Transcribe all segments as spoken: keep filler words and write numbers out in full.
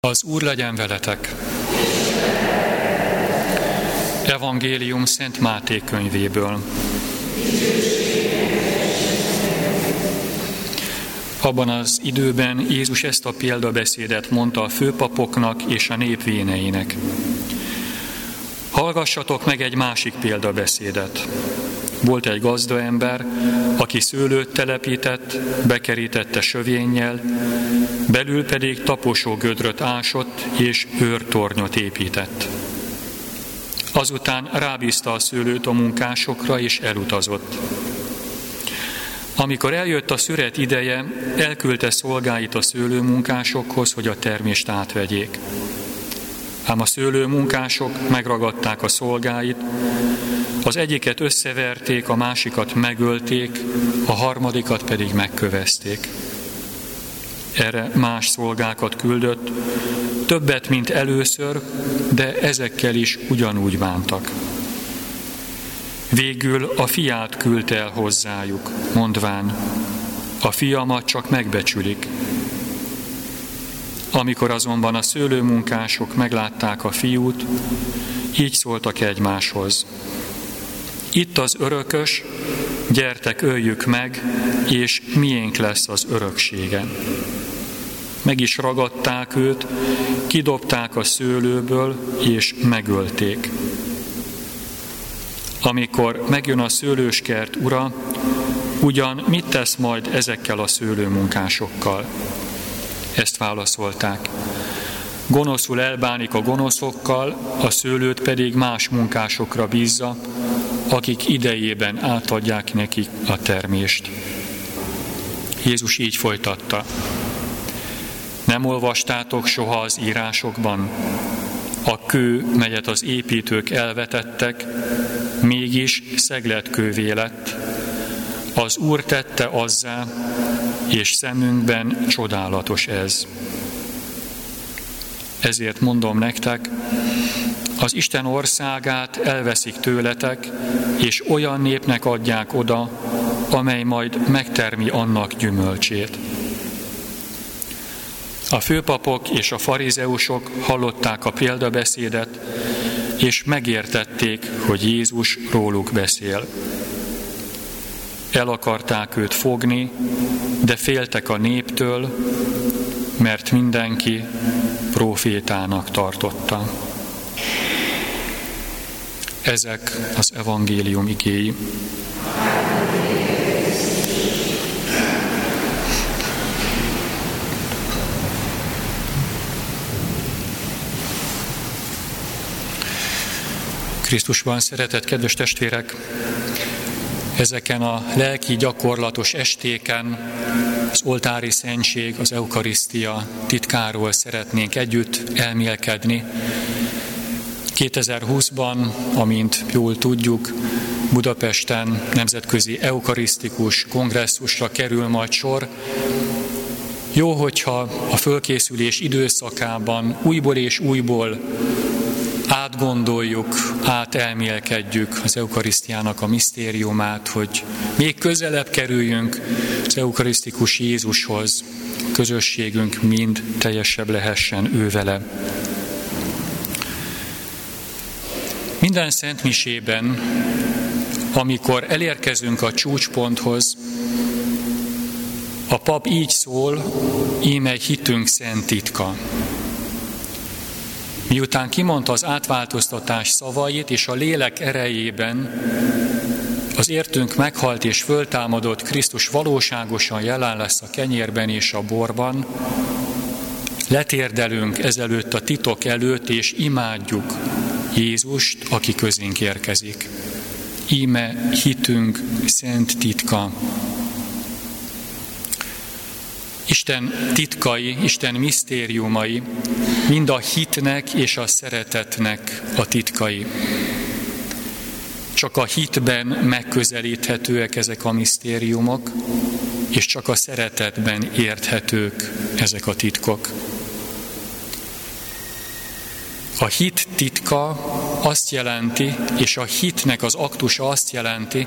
Az Úr legyen veletek! Evangélium Szent Máté könyvéből. Abban az időben Jézus ezt a példabeszédet mondta a főpapoknak és a nép véneinek. Hallgassatok meg egy másik példabeszédet. Volt egy gazdaember, aki szőlőt telepített, bekerítette sövénnyel, belül pedig taposó gödröt ásott és őrtornyot épített. Azután rábízta a szőlőt a munkásokra és elutazott. Amikor eljött a szüret ideje, elküldte szolgáit a szőlőmunkásokhoz, hogy a termést átvegyék. Ám a szőlőmunkások megragadták a szolgáit, az egyiket összeverték, a másikat megölték, a harmadikat pedig megkövezték. Erre más szolgákat küldött, többet, mint először, de ezekkel is ugyanúgy bántak. Végül a fiát küldte el hozzájuk, mondván, a fiamat csak megbecsülik. Amikor azonban a szőlőmunkások meglátták a fiút, így szóltak egymáshoz. Itt az örökös, gyertek, öljük meg, és miénk lesz az öröksége. Meg is ragadták őt, kidobták a szőlőből, és megölték. Amikor megjön a szőlőskert ura, ugyan mit tesz majd ezekkel a szőlőmunkásokkal? Ezt válaszolták. Gonoszul elbánik a gonoszokkal, a szőlőt pedig más munkásokra bízza, akik idejében átadják nekik a termést. Jézus így folytatta. Nem olvastátok soha az írásokban? A kő, melyet az építők elvetettek, mégis szegletkővé lett. Az Úr tette azzá, és szemünkben csodálatos ez. Ezért mondom nektek, az Isten országát elveszik tőletek, és olyan népnek adják oda, amely majd megtermi annak gyümölcsét. A főpapok és a farizeusok hallották a példabeszédet, és megértették, hogy Jézus róluk beszél. El akarták őt fogni, de féltek a néptől, mert mindenki prófétának tartotta. Ezek az evangélium igéi. Krisztusban szeretett kedves testvérek, ezeken a lelki gyakorlatos estéken az oltári szentség, az eukarisztia titkáról szeretnénk együtt elmélkedni. kétezer-húszban, amint jól tudjuk, Budapesten nemzetközi eukarisztikus kongresszusra kerül majd sor. Jó, hogyha a fölkészülés időszakában újból és újból átgondoljuk, átelmélkedjük az eukarisztiának a misztériumát, hogy még közelebb kerüljünk az eukarisztikus Jézushoz, közösségünk mind teljesebb lehessen ő vele. Minden szentmisében, amikor elérkezünk a csúcsponthoz, a pap így szól, íme hitünk szent titka. Miután kimondta az átváltoztatás szavait, és a lélek erejében az értünk meghalt és föltámadott Krisztus valóságosan jelen lesz a kenyérben és a borban, letérdelünk ezelőtt a titok előtt, és imádjuk Jézust, aki közénk érkezik. Íme hitünk szent titka. Isten titkai, Isten misztériumai, mind a hitnek és a szeretetnek a titkai. Csak a hitben megközelíthetőek ezek a misztériumok, és csak a szeretetben érthetők ezek a titkok. A hit titka azt jelenti, és a hitnek az aktusa azt jelenti,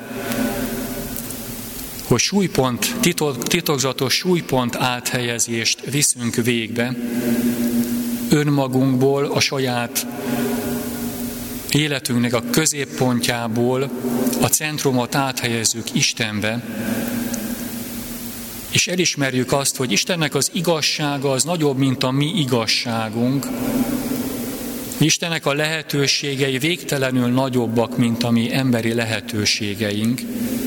hogy súlypont, titok, titokzatos súlypont áthelyezést viszünk végbe, önmagunkból, a saját életünknek a középpontjából a centrumot áthelyezzük Istenbe, és elismerjük azt, hogy Istennek az igazsága az nagyobb, mint a mi igazságunk. Istennek a lehetőségei végtelenül nagyobbak, mint a mi emberi lehetőségeink.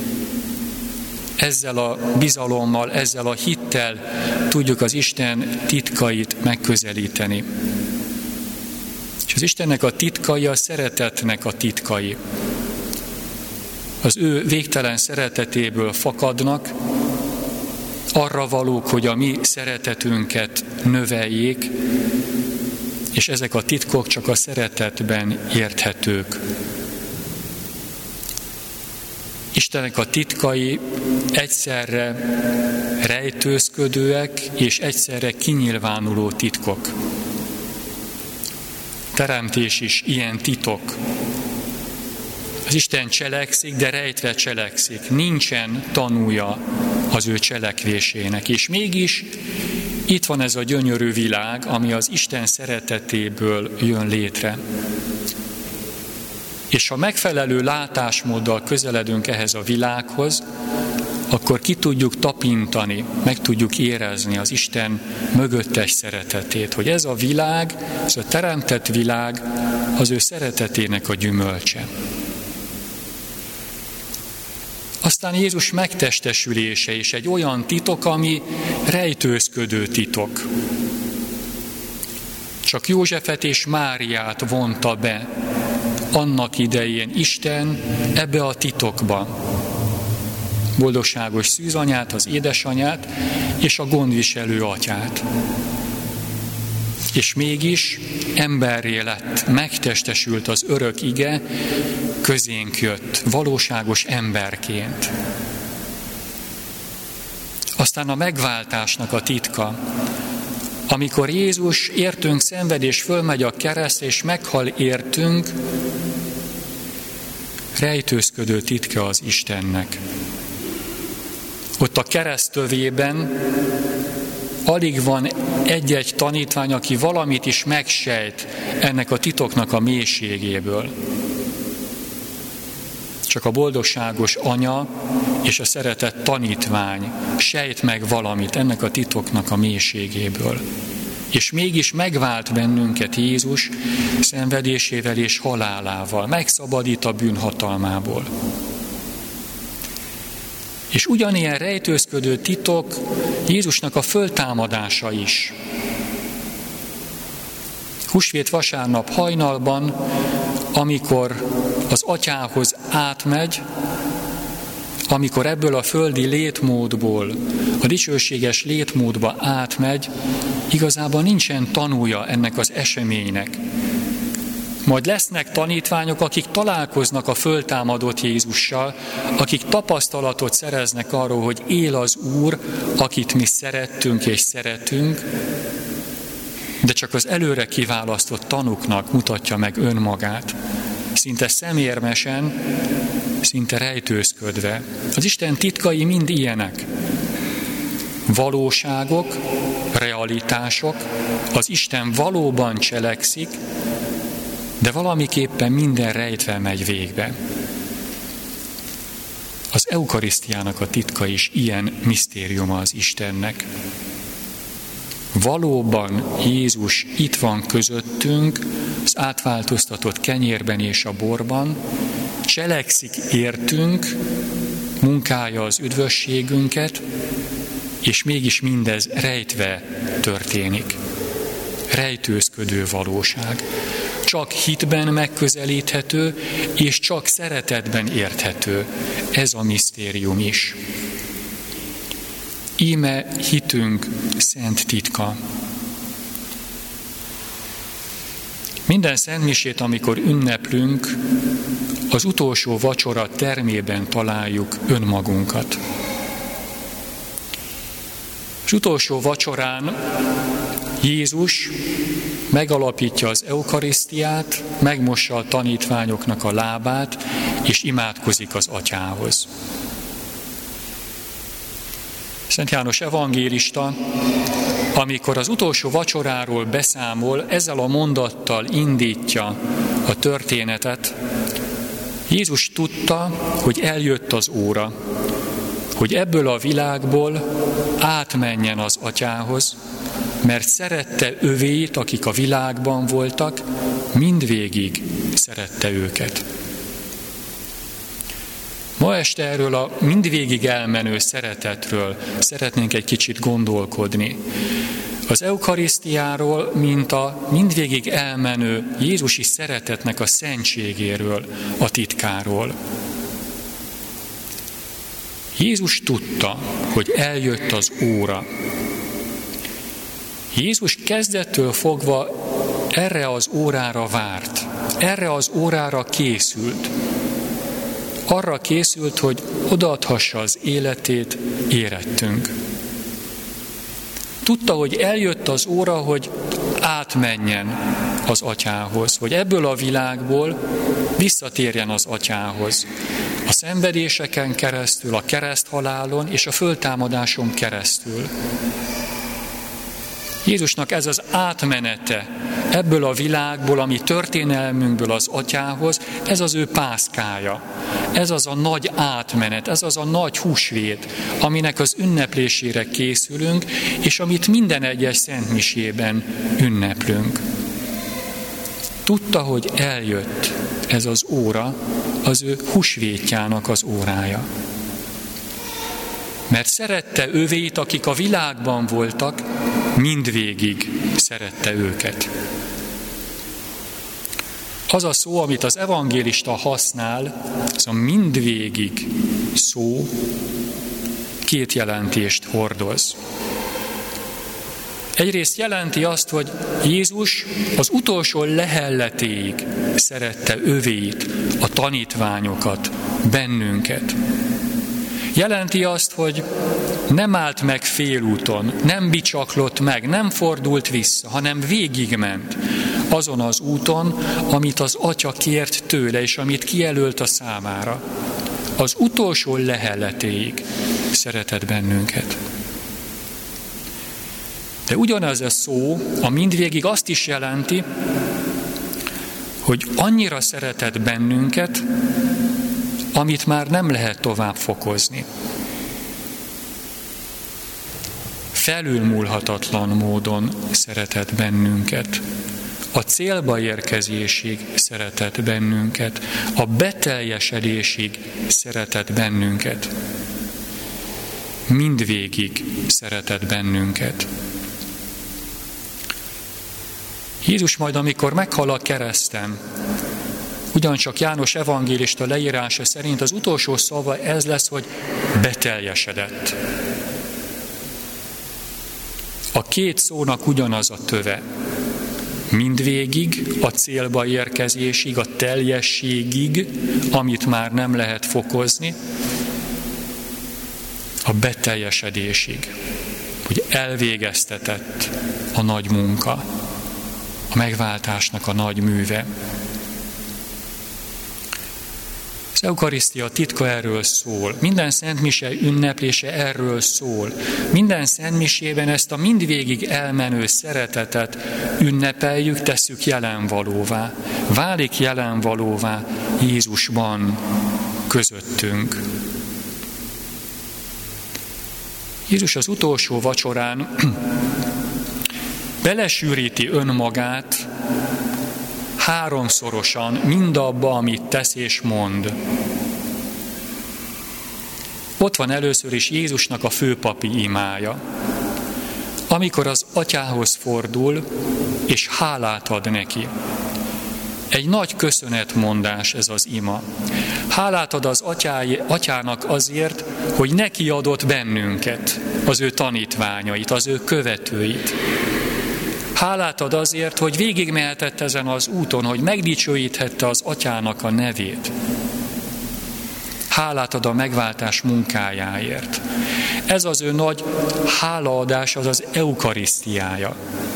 Ezzel a bizalommal, ezzel a hittel tudjuk az Isten titkait megközelíteni. És az Istennek a titkai a szeretetnek a titkai. Az ő végtelen szeretetéből fakadnak, arra valók, hogy a mi szeretetünket növeljék, és ezek a titkok csak a szeretetben érthetők. Istennek a titkai egyszerre rejtőzködőek és egyszerre kinyilvánuló titkok. Teremtés is ilyen titok. Az Isten cselekszik, de rejtve cselekszik. Nincsen tanúja az ő cselekvésének. És mégis itt van ez a gyönyörű világ, ami az Isten szeretetéből jön létre. És ha megfelelő látásmóddal közeledünk ehhez a világhoz, akkor ki tudjuk tapintani, meg tudjuk érezni az Isten mögöttes szeretetét, hogy ez a világ, ez a teremtett világ az ő szeretetének a gyümölcse. Aztán Jézus megtestesülése is egy olyan titok, ami rejtőzködő titok. Csak Józsefet és Máriát vonta be annak idején Isten ebbe a titokba. Boldogságos szűzanyát, az édesanyát és a gondviselő atyát. És mégis emberré lett, megtestesült az örök ige, közénk jött, valóságos emberként. Aztán a megváltásnak a titka, amikor Jézus értünk szenved és fölmegy a keresztre, és meghal értünk, rejtőzködő titka az Istennek. Ott a keresztövében alig van egy-egy tanítvány, aki valamit is megsejt ennek a titoknak a mélységéből. Csak a boldogságos anya és a szeretett tanítvány sejt meg valamit ennek a titoknak a mélységéből. És mégis megvált bennünket Jézus szenvedésével és halálával, megszabadít a bűnhatalmából. És ugyanilyen rejtőzködő titok Jézusnak a föltámadása is. Húsvét vasárnap hajnalban, amikor az atyához átmegy, amikor ebből a földi létmódból, a dicsőséges létmódba átmegy, igazából nincsen tanúja ennek az eseménynek. Majd lesznek tanítványok, akik találkoznak a föltámadott Jézussal, akik tapasztalatot szereznek arról, hogy él az Úr, akit mi szerettünk és szeretünk, de csak az előre kiválasztott tanúknak mutatja meg önmagát. Szinte szemérmesen, szinte rejtőzködve. Az Isten titkai mind ilyenek. Valóságok, realitások, az Isten valóban cselekszik, de valamiképpen minden rejtve megy végbe. Az eukarisztiának a titka is ilyen misztériuma az Istennek. Valóban Jézus itt van közöttünk, az átváltoztatott kenyérben és a borban, cselekszik értünk, munkálja az üdvösségünket, és mégis mindez rejtve történik. Rejtőzködő valóság. Csak hitben megközelíthető, és csak szeretetben érthető. Ez a misztérium is. Íme hitünk szent titka. Minden szentmisét, amikor ünneplünk, az utolsó vacsora termében találjuk önmagunkat. Az utolsó vacsorán Jézus megalapítja az eukarisztiát, megmossa a tanítványoknak a lábát, és imádkozik az atyához. Szent János evangélista amikor az utolsó vacsoráról beszámol, ezzel a mondattal indítja a történetet. Jézus tudta, hogy eljött az óra, hogy ebből a világból átmenjen az Atyához, mert szerette övéit, akik a világban voltak, mindvégig szerette őket. Ma este erről a mindvégig elmenő szeretetről szeretnénk egy kicsit gondolkodni. Az eukarisztiáról, mint a mindvégig elmenő jézusi szeretetnek a szentségéről, a titkáról. Jézus tudta, hogy eljött az óra. Jézus kezdettől fogva erre az órára várt, erre az órára készült. Arra készült, hogy odaadhassa az életét érettünk. Tudta, hogy eljött az óra, hogy átmenjen az Atyához, hogy ebből a világból visszatérjen az Atyához. A szenvedéseken keresztül, a kereszthalálon és a föltámadáson keresztül. Jézusnak ez az átmenete ebből a világból, ami történelmünkből az Atyához, ez az ő pászkája. Ez az a nagy átmenet, ez az a nagy húsvét, aminek az ünneplésére készülünk, és amit minden egyes szentmisében ünneplünk. Tudta, hogy eljött ez az óra, az ő húsvétjának az órája. Mert szerette övéit, akik a világban voltak, mindvégig szerette őket. Az a szó, amit az evangélista használ, az a mindvégig szó két jelentést hordoz. Egyrészt jelenti azt, hogy Jézus az utolsó lehelletéig szerette övéit, a tanítványokat, bennünket. Jelenti azt, hogy nem állt meg félúton, nem bicsaklott meg, nem fordult vissza, hanem végigment azon az úton, amit az Atya kért tőle, és amit kijelölt a számára. Az utolsó lehelletéig szeretett bennünket. De ugyanez a szó, a mindvégig azt is jelenti, hogy annyira szeretett bennünket, amit már nem lehet tovább fokozni. Felülmúlhatatlan módon szeretett bennünket. A célba érkezésig szeretett bennünket. A beteljesedésig szeretett bennünket. Mindvégig szeretett bennünket. Jézus majd, amikor meghal a kereszten, ugyancsak János evangélista leírása szerint az utolsó szava ez lesz, hogy beteljesedett. A két szónak ugyanaz a töve. Mindvégig, a célba érkezésig, a teljességig, amit már nem lehet fokozni, a beteljesedésig, hogy elvégeztetett a nagy munka, a megváltásnak a nagy műve. Az eukarisztia titka erről szól. Minden szentmise ünneplése erről szól. Minden szentmisében ezt a mindvégig elmenő szeretetet ünnepeljük, tesszük jelenvalóvá. Válik jelenvalóvá Jézusban közöttünk. Jézus az utolsó vacsorán belesűríti önmagát háromszorosan mindabba, amit tesz és mond. Ott van először is Jézusnak a főpapi imája, amikor az Atyához fordul, és hálát ad neki. Egy nagy köszönetmondás ez az ima. Hálát ad az atyáj, atyának azért, hogy neki adott bennünket, az ő tanítványait, az ő követőit. Hálát ad azért, hogy végigmehetett ezen az úton, hogy megdicsőíthette az Atyának a nevét. Hálát ad a megváltás munkájáért. Ez az ő nagy hálaadás, az az eukarisztiája.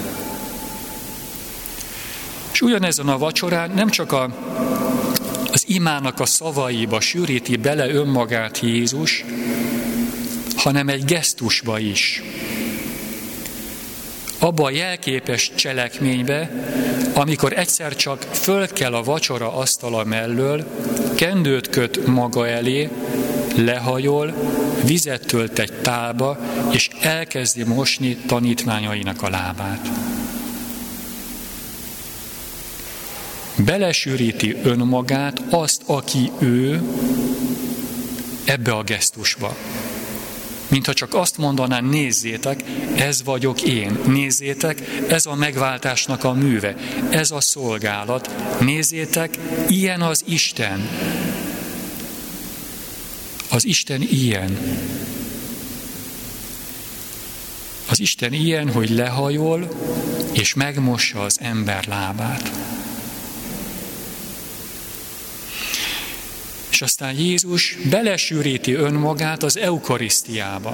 És ugyanezen a vacsorán nem csak a, az imának a szavaiba sűríti bele önmagát Jézus, hanem egy gesztusba is. abba a jelképes cselekménybe, amikor egyszer csak fölkel a vacsora asztala mellől, kendőt köt maga elé, lehajol, vizet tölt egy tálba, és elkezdi mosni tanítványainak a lábát. Belesűríti önmagát, azt, aki ő, ebbe a gesztusba. Mintha csak azt mondaná, nézzétek, ez vagyok én, nézzétek, ez a megváltásnak a műve, ez a szolgálat, nézzétek, ilyen az Isten. Az Isten ilyen. Az Isten ilyen, hogy lehajol, és megmossa az ember lábát. És aztán Jézus belesűríti önmagát az eukarisztiába,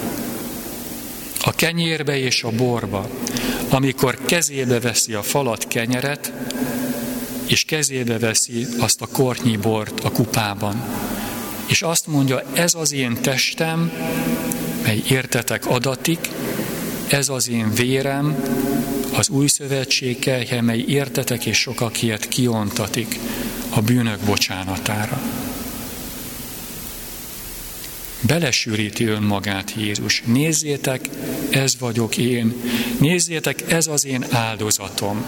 a kenyérbe és a borba, amikor kezébe veszi a falat kenyeret, és kezébe veszi azt a kortnyi bort a kupában. És azt mondja, ez az én testem, mely értetek adatik, ez az én vérem, az új szövetség kelyhe, mely értetek és sokakért kiontatik a bűnök bocsánatára. Belesűríti önmagát Jézus. Nézzétek, ez vagyok én. Nézzétek, ez az én áldozatom.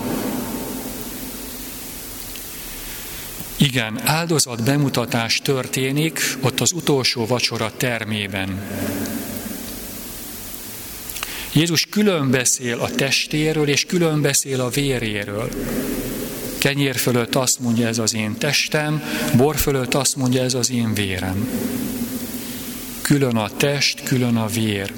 Igen, áldozat bemutatás történik ott az utolsó vacsora termében. Jézus külön beszél a testéről, és külön beszél a véréről. Kenyér fölött azt mondja, ez az én testem, bor fölött azt mondja, ez az én vérem. Külön a test, külön a vér.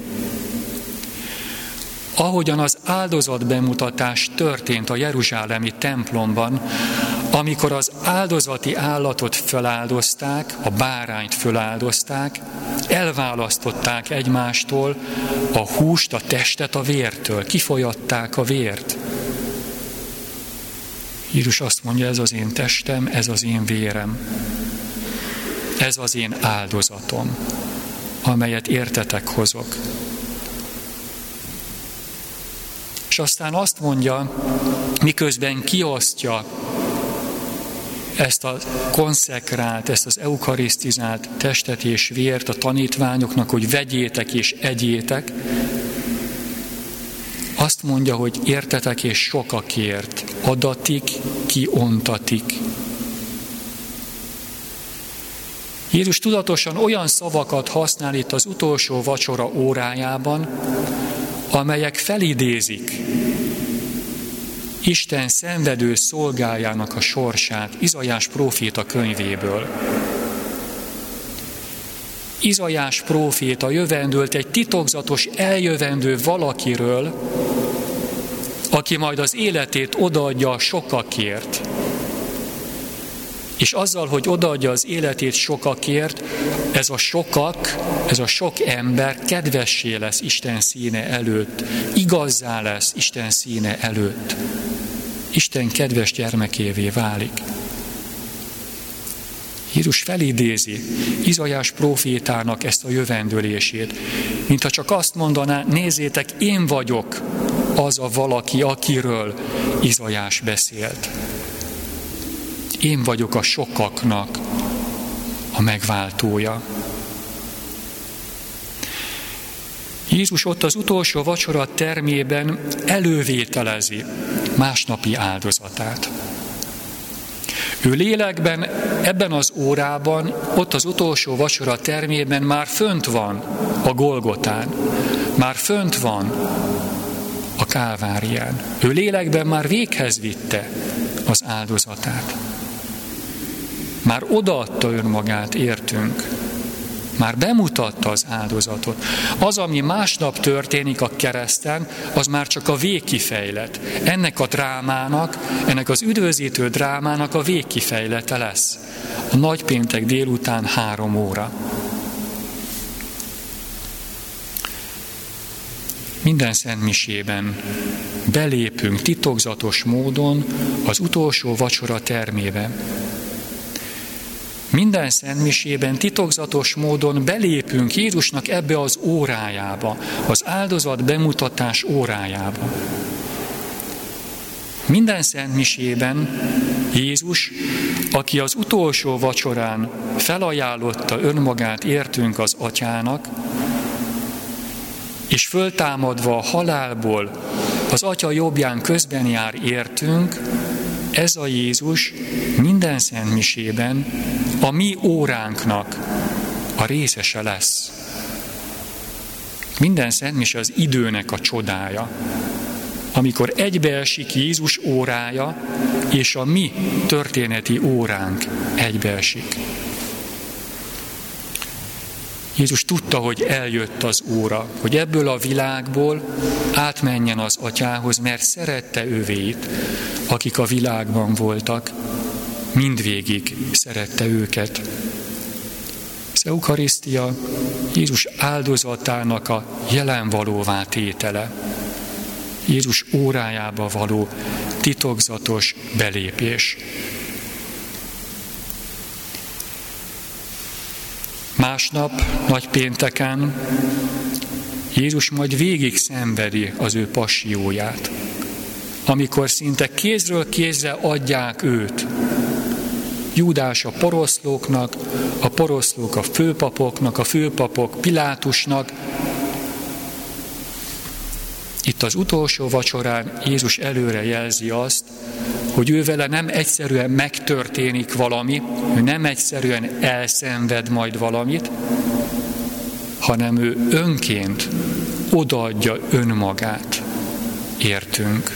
Ahogyan az áldozat bemutatás történt a jeruzsálemi templomban, amikor az áldozati állatot feláldozták, a bárányt feláldozták, elválasztották egymástól a húst, a testet a vértől, kifolyatták a vért. Jézus azt mondja, ez az én testem, ez az én vérem, ez az én áldozatom, amelyet értetek hozok. És aztán azt mondja, miközben kiosztja ezt a konszekrált, ezt az eukarisztizált testet és vért a tanítványoknak, hogy vegyétek és egyétek, azt mondja, hogy értetek és sokakért adatik, kiontatik. Jézus tudatosan olyan szavakat használ itt az utolsó vacsora órájában, amelyek felidézik Isten szenvedő szolgájának a sorsát Izaiás próféta könyvéből. Izaiás próféta jövendőlt egy titokzatos eljövendő valakiről, aki majd az életét odaadja a sokakért. És azzal, hogy odaadja az életét sokakért, ez a sokak, ez a sok ember kedvessé lesz Isten színe előtt, igazzá lesz Isten színe előtt. Isten kedves gyermekévé válik. Jézus felidézi Izaiás prófétának ezt a jövendőlését, mintha csak azt mondaná, nézzétek, én vagyok az a valaki, akiről Izaiás beszélt. Én vagyok a sokaknak a megváltója. Jézus ott az utolsó vacsora termében elővételezi másnapi áldozatát. Ő lélekben ebben az órában, ott az utolsó vacsora termében már fönt van a Golgotán, már fönt van a Kálvárián. Ő lélekben már véghez vitte az áldozatát. Már odaadta önmagát, értünk. Már bemutatta az áldozatot. Az, ami másnap történik a kereszten, az már csak a végkifejlet. Ennek a drámának, ennek az üdvözítő drámának a végkifejlete lesz. A nagypéntek délután három óra. Minden szentmisében belépünk titokzatos módon az utolsó vacsora termébe. Minden szentmisében titokzatos módon belépünk Jézusnak ebbe az órájába, az áldozat bemutatás órájába. Minden szentmisében Jézus, aki az utolsó vacsorán felajánlotta önmagát értünk az Atyának, és föltámadva a halálból az Atya jobbján közben jár értünk, ez a Jézus minden szentmisében a mi óránknak a részese lesz. Minden szentmise az időnek a csodája, amikor egybeesik Jézus órája, és a mi történeti óránk egybeesik. Jézus tudta, hogy eljött az óra, hogy ebből a világból átmenjen az Atyához, mert szerette övéit, akik a világban voltak, mindvégig szerette őket. Az eukarisztia Jézus áldozatának a jelenvalóvá tétele, Jézus órájába való titokzatos belépés. Másnap, nagypénteken Jézus majd végig szenvedi az ő passióját, amikor szinte kézről kézre adják őt. Júdás a poroszlóknak, a poroszlók a főpapoknak, a főpapok Pilátusnak. Itt az utolsó vacsorán Jézus előre jelzi azt, hogy ő vele nem egyszerűen megtörténik valami, ő nem egyszerűen elszenved majd valamit, hanem ő önként odaadja önmagát értünk.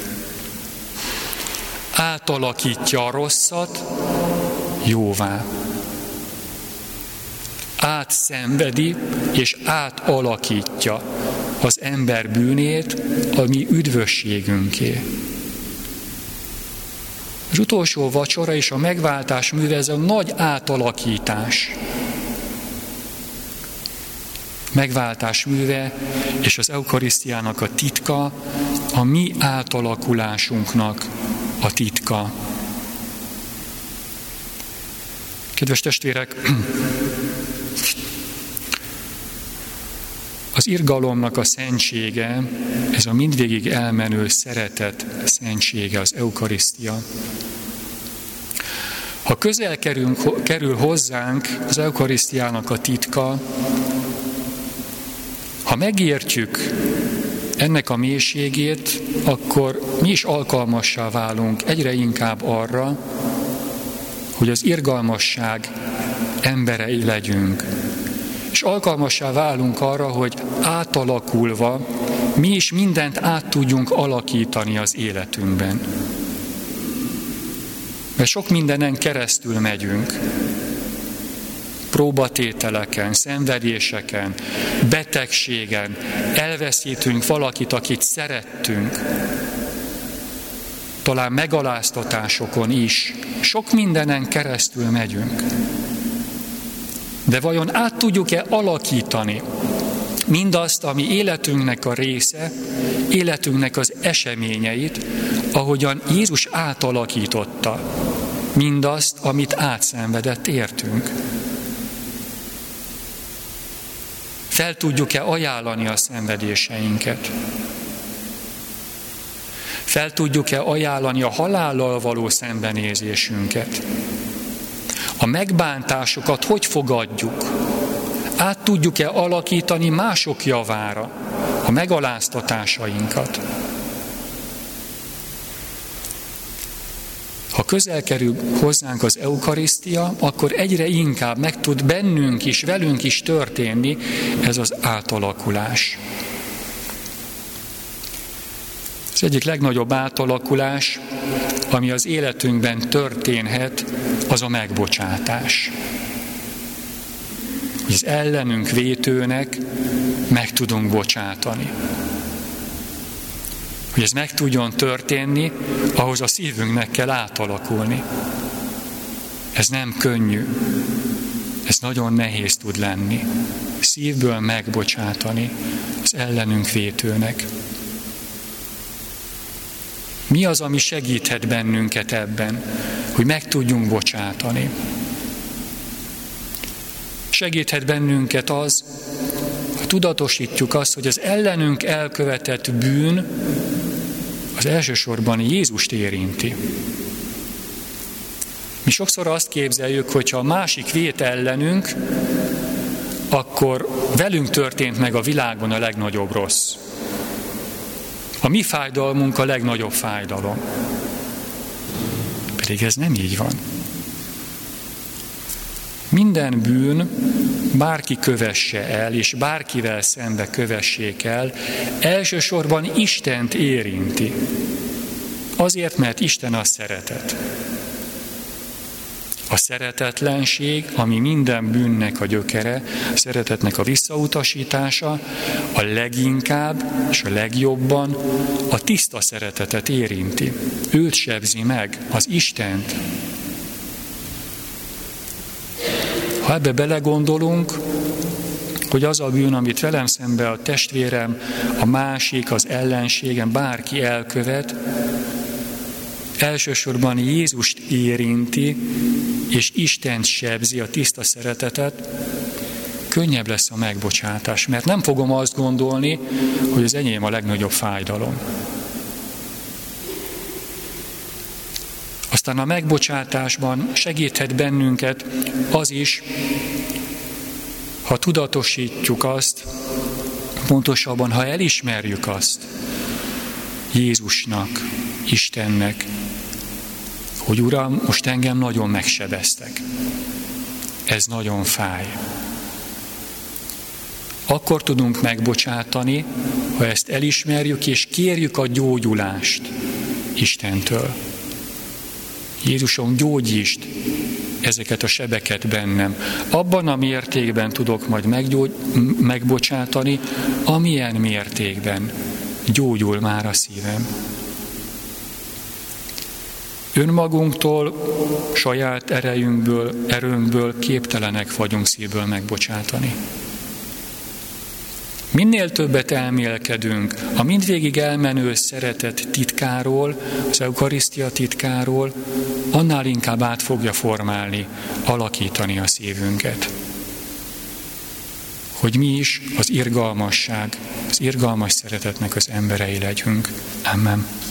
Átalakítja a rosszat jóvá. Átszenvedi és átalakítja az ember bűnét a mi üdvösségünké. Az utolsó vacsora és a megváltás műve, ez a nagy átalakítás. Megváltás műve és az eukarisztiának a titka, a mi átalakulásunknak a titka. Kedves testvérek, az irgalomnak a szentsége, ez a mindvégig elmenő szeretet szentsége, az eukarisztia. Ha közel kerül, kerül hozzánk az eukarisztiának a titka, ha megértjük ennek a mélységét, akkor mi is alkalmassá válunk egyre inkább arra, hogy az irgalmasság emberei legyünk. És alkalmassá válunk arra, hogy átalakulva mi is mindent át tudjunk alakítani az életünkben. Mert sok mindenen keresztül megyünk. Próbatételeken, szenvedéseken, betegségen, elveszítünk valakit, akit szerettünk. Talán megaláztatásokon is. Sok mindenen keresztül megyünk. De vajon át tudjuk-e alakítani mindazt, ami életünknek a része, életünknek az eseményeit, ahogyan Jézus átalakította mindazt, amit átszenvedett értünk? Fel tudjuk-e ajánlani a szenvedéseinket? Fel tudjuk-e ajánlani a halállal való szembenézésünket? A megbántásokat hogy fogadjuk? Át tudjuk-e alakítani mások javára a megaláztatásainkat? Ha közel kerül hozzánk az eukarisztia, akkor egyre inkább meg tud bennünk is, velünk is történni ez az átalakulás. Az egyik legnagyobb átalakulás, ami az életünkben történhet, az a megbocsátás. Hogy az ellenünk vétőnek meg tudunk bocsátani. Hogy ez meg tudjon történni, ahhoz a szívünknek kell átalakulni. Ez nem könnyű. Ez nagyon nehéz tud lenni. Szívből megbocsátani az ellenünk vétőnek. Mi az, ami segíthet bennünket ebben, hogy meg tudjunk bocsátani? Segíthet bennünket az, ha tudatosítjuk azt, hogy az ellenünk elkövetett bűn az elsősorban Jézust érinti. Mi sokszor azt képzeljük, hogy ha a másik vét ellenünk, akkor velünk történt meg a világon a legnagyobb rossz. A mi fájdalmunk a legnagyobb fájdalom. Pedig ez nem így van. Minden bűn, bárki kövesse el, és bárkivel szembe kövessék el, elsősorban Istent érinti. Azért, mert Isten a szeretet. A szeretetlenség, ami minden bűnnek a gyökere, a szeretetnek a visszautasítása, a leginkább és a legjobban a tiszta szeretetet érinti. Őt sebzi meg, az Istent. Ha ebbe belegondolunk, hogy az a bűn, amit velem szembe a testvérem, a másik, az ellenségem, bárki elkövet, elsősorban Jézust érinti, és Istent sebzi, a tiszta szeretetet, könnyebb lesz a megbocsátás, mert nem fogom azt gondolni, hogy az enyém a legnagyobb fájdalom. Aztán a megbocsátásban segíthet bennünket az is, ha tudatosítjuk azt, pontosabban, ha elismerjük azt Jézusnak, Istennek, hogy Uram, most engem nagyon megsebeztek. Ez nagyon fáj. Akkor tudunk megbocsátani, ha ezt elismerjük és kérjük a gyógyulást Istentől. Jézusom, gyógyítsd ezeket a sebeket bennem. Abban a mértékben tudok majd meggyógy, megbocsátani, amilyen mértékben gyógyul már a szívem. Önmagunktól, saját erejünkből, erőnkből képtelenek vagyunk szívből megbocsátani. Minél többet elmélkedünk a mindvégig elmenő szeretet titkáról, az eukarisztia titkáról, annál inkább át fogja formálni, alakítani a szívünket. Hogy mi is az irgalmasság, az irgalmas szeretetnek az emberei legyünk. Amen.